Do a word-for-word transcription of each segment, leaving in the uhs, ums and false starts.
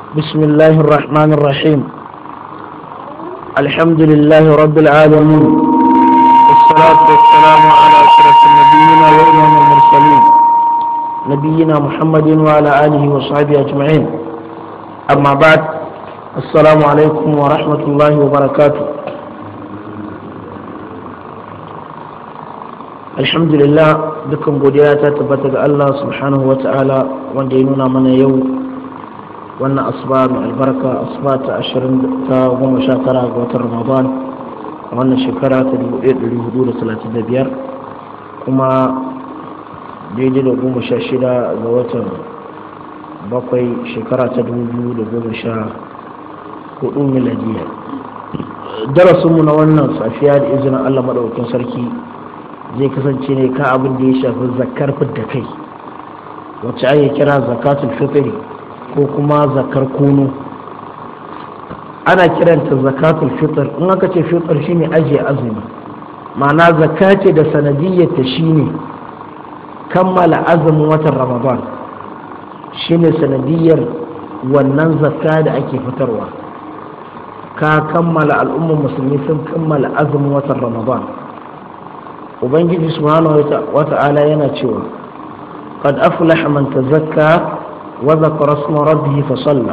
بسم الله الرحمن الرحيم. الحمد لله رب العالمين، والصلاة والسلام على أشرف النبيين وإمام المرسلين نبينا محمد وعلى آله وصحبه أجمعين. أما بعد، السلام عليكم ورحمة الله وبركاته. الحمد لله دكم godiya ta tabbata ga Allah subhanahu wa ta'ala wanda ya nuna mana yau wannan asuba mai albarka, asuba ta ashirin ta goma sha tara ga watan Ramadan a wannan shekara ta dubu ɗaya ɗari hudu da talatin da biyar, kuma daidai da goma sha shida ga watan bakwai shekara ta dubu biyu da goma sha hudu miladiya. Darasinmu na wannan safiya da izinin Allah maɗaukakin sarki zai kasance ne ka abin da ya shafi zakar fidda kai, wacce ake kira zakatul fitri ko kuma zakar kunu. Ana kiranta zakatul fitr. In aka ce fitr shine ajiye azumi, ma'ana zakka ce da sanadiyyar ta shine kammala azumin watan Ramadan, shine sanadiyyar wannan zakka da ake fitarwa. Ka kammala, al'ummar musulmi sun kammala azumin watan Ramadan. Ubangiji subhanahu wa ta'ala yana cewa qad aflaha man tazakka wa dhakara isma rabbih fa salla.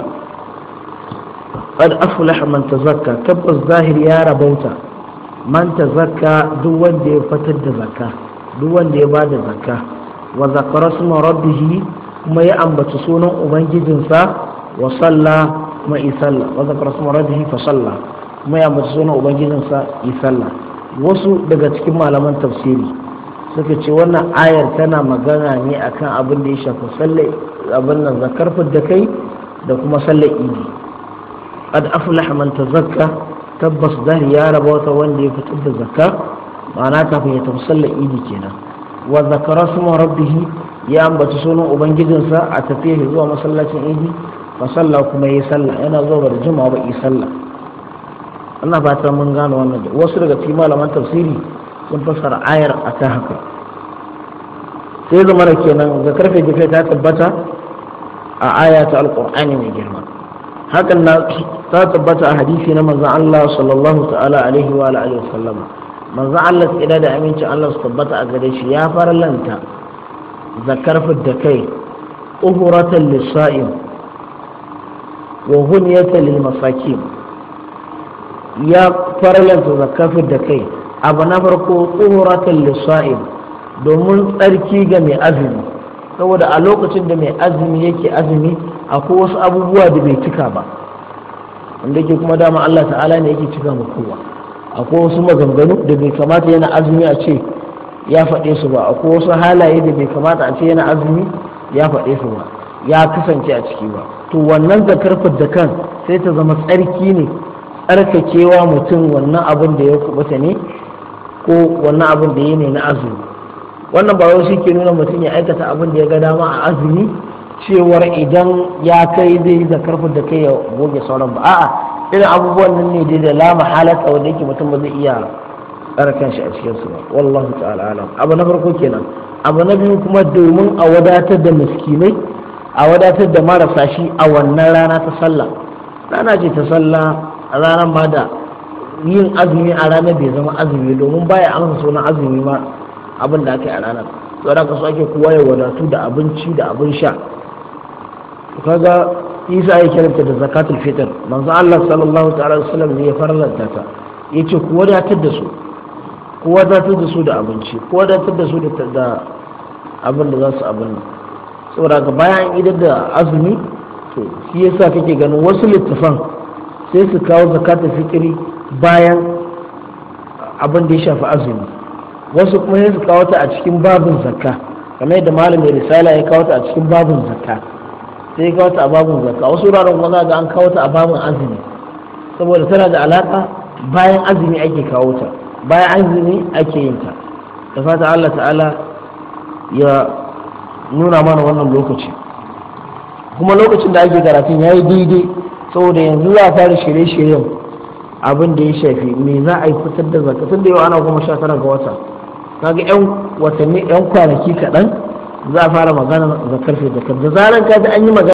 Qad aflaha man tazakka, tabbas zahiri ya rabauta, man tazakka duk wanda ya fitar da zakka, duk wanda ya bada zakka, wa dhakara isma rabbih kuma ya ambaci sunan ubangijinsa, wa salla kuma isalla, wa dhakara isma rabbih fa salla kuma ya ambaci sunan ubangijinsa isalla. Wasu daga cikin malaman tafsiri suka ce wannan ayar tana magana ne akan abin da ya shafi sallar abin nan zakar da kai da kuma sallar idi. Qad aflaha man tazakka, tabbas zahiri ya raba wata wanda ya fitar da zakka, ma'ana kafin ya tafi sallar idi kenan. Wa zakara suma rabbih, ya ambaci sunan ubangijinsa a tafiya zuwa masallacin idi, fa salla kuma yi sallah, yana zuwa da juma'a ba yi sallah. ana fata mun gano wannan. Wasu daga cikin malaman tafsiri sun fassara ayar a ta haka. sai zama da kenan ga karfe da ta tabbata a aya ta alqur'ani mai girma, hakan na ta tabbata a hadisi na manzon Allah sallallahu ta'ala alaihi wa alihi wasallama. manzon Allah tsira da aminci Allah su tabbata a gare shi ya farlanta zakar da kai uhuratan lis-sa'im wa huniyatan lil-masakin. Ya farlanta zakafin da kai abu na farko tsohoratan lissa'im, domin tsarki ga mai azumi, saboda a lokacin da mai azumi yake azumi akwai wasu abubuwa da bai cika ba, wanda ke kuma dama Allah ta'ala ne yake cika ma kowa. Akwai wasu maganganu da bai kamata yana azumi a ce ya faɗe su ba, akwai wasu halaye da bai kamata a ce yana azumi ya faɗe su ba, ya kasance a ciki ba. To wannan zakar da kan sai ta zama tsarki ne, tsarkakewa mutum wannan abin da ya kubuta ne ko wannan abin da ya ne na azumi. Wannan ba wai shi ke nuna mutum ya aikata abin da ya ga dama a azumi cewar idan ya kai zai yi zakarfin da kai ya goge sauran ba. A'a, irin abubuwan nan ne dai da la mahalata wanda yake mutum ba zai iya tsarkan shi a cikin su ba. Wallahu ta'ala alam. Abu na farko kenan. Abu na biyu kuma domin a wadatar da miskinai, a wadatar da marasa shi a wannan rana ta sallah. Rana ce ta sallah, a ranar ma da yin azumi a ranar bai zama azumi, domin baya amsa sunan azumi ma abin da aka yi a ranar. to da kaso ake kowa ya wadatu da abinci da abin sha. Kaga Isa ya kiranta da zakatul fitr, manzo Allah sallallahu ta'ala alaihi wasallam ne ya farlanta ta, yace ku wadatar da su, ku wadatar da su da abinci, ku wadatar da su da abin da za su abin. Saboda ga bayan idan da azumi, to shi yasa kake ganin wasu littafan sai su kawo zakatul fitri bayan abin da ya shafi azumi, wasu kuma sai su kawo ta a cikin babin zakka, kamar yadda malamin risala ya kawo ta a cikin babin zakka, sai ya kawo ta a babin zakka. Wasu wuraren kuma za ga an kawo ta a babin azumi, saboda tana da alaka bayan azumi ake kawo ta, bayan azumi ake yin ta. Da fata Allah ta'ala ya nuna mana wannan lokaci, kuma lokacin da ake karatun ya yi daidai, saboda yanzu za a fara shirye-shiryen abin da ya shafi me za a yi fitar da zakka. Tun da yau ana goma sha tara ga wata, kaga yan watanni yan kwanaki kaɗan za a fara magana zakar fi zakar. Da zaran ka ji an yi magana